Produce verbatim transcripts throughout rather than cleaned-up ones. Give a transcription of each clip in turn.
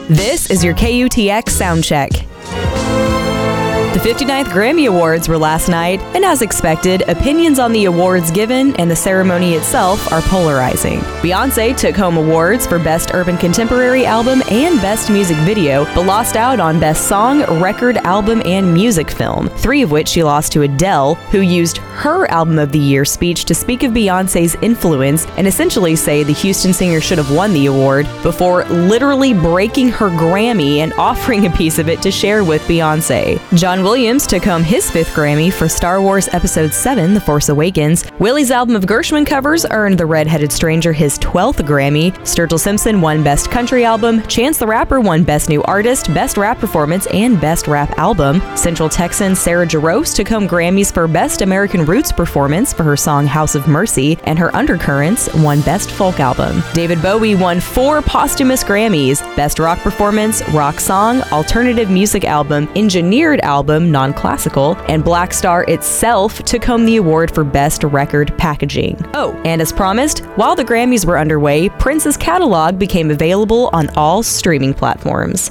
This is your K U T X Soundcheck. The fifty-ninth Grammy Awards were last night, and as expected, opinions on the awards given and the ceremony itself are polarizing. Beyoncé took home awards for Best Urban Contemporary Album and Best Music Video, but lost out on Best Song, Record, Album, and Music Film, three of which she lost to Adele, who used her Album of the Year speech to speak of Beyoncé's influence and essentially say the Houston singer should have won the award before literally breaking her Grammy and offering a piece of it to share with Beyoncé. John Williams took home his fifth Grammy for Star Wars Episode seven, The Force Awakens. Willie's album of Gershwin covers earned The Red-Headed Stranger his twelfth Grammy. Sturgill Simpson won Best Country Album. Chance the Rapper won Best New Artist, Best Rap Performance, and Best Rap Album. Central Texan Sarah Jarosz took home Grammys for Best American Roots Performance for her song House of Mercy, and her Undercurrents won Best Folk Album. David Bowie won four posthumous Grammys: Best Rock Performance, Rock Song, Alternative Music Album, Engineered Album, Non-Classical, and Black Star itself took home the award for Best Record Packaging. Oh, and as promised, while the Grammys were underway, Prince's catalog became available on all streaming platforms.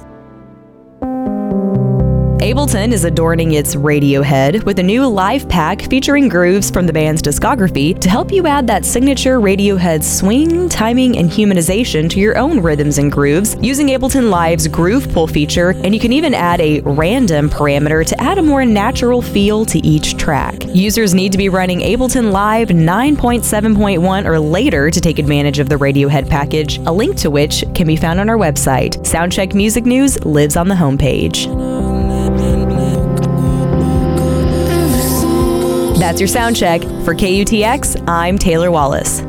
Ableton is adorning its Radiohead with a new live pack featuring grooves from the band's discography to help you add that signature Radiohead swing, timing, and humanization to your own rhythms and grooves using Ableton Live's Groove Pull feature, and you can even add a random parameter to add a more natural feel to each track. Users need to be running Ableton Live nine point seven point one or later to take advantage of the Radiohead package, a link to which can be found on our website. Soundcheck Music News lives on the homepage. That's your sound check. For K U T X, I'm Taylor Wallace.